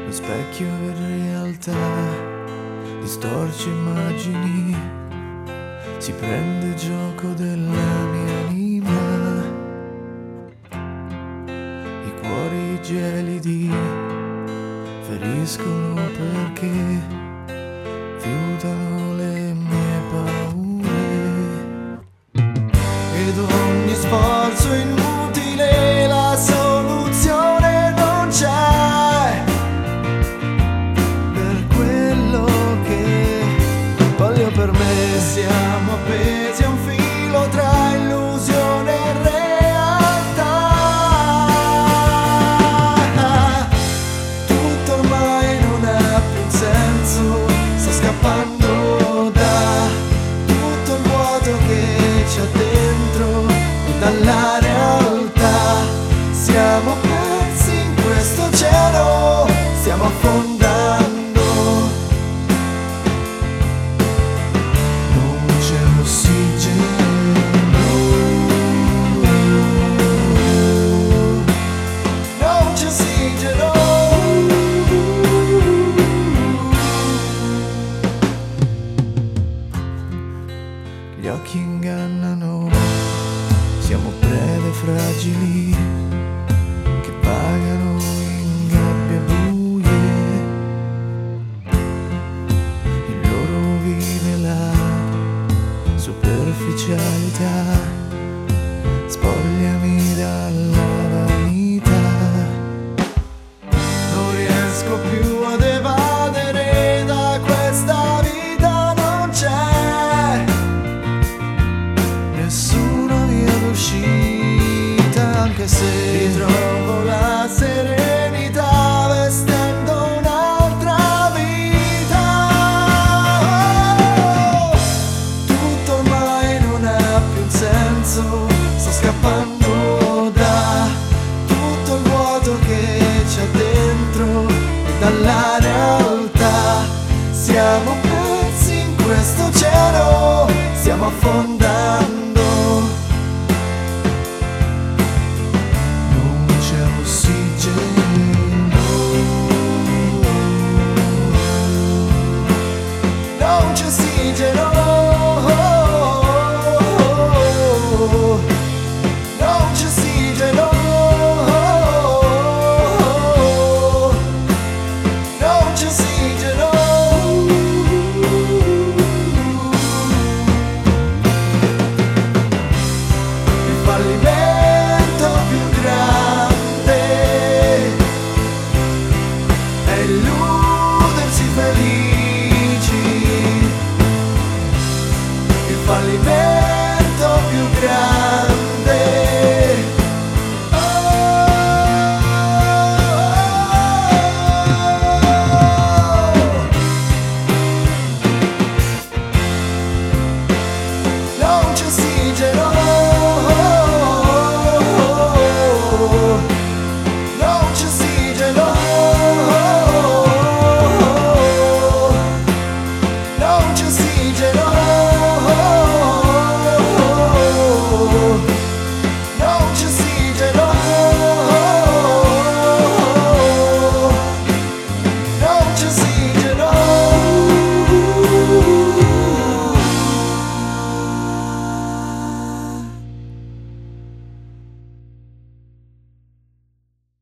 Lo specchio è realtà, distorce immagini, si prende gioco della mia anima. I cuori gelidi feriscono perché fiutano le mie paure. Ed ogni sforzo inutile, la soluzione non c'è. Per quello che voglio per me, siamo appesi a un filo tra illusione e realtà. Tutto ormai non ha più un senso, sto scappando da tutto il vuoto che c'è dentro e dalla realtà. Siamo persi in questo cielo, stiamo affondando. Non c'è ossigeno, non c'è ossigeno. Gli occhi ingannano, siamo prede fragili che vagano in gabbie buie. Il loro vive la superficialità, spogliami dalla vanità. Non riesco più ad evadere da questa vita, non c'è nessuna via d'uscita, anche se ritrovo la serenità vestendo un'altra vita. Tutto ormai non ha più un senso, sto scappando da tutto il vuoto che c'è dentro e dalla realtà. Siamo persi in questo cielo, stiamo affondando.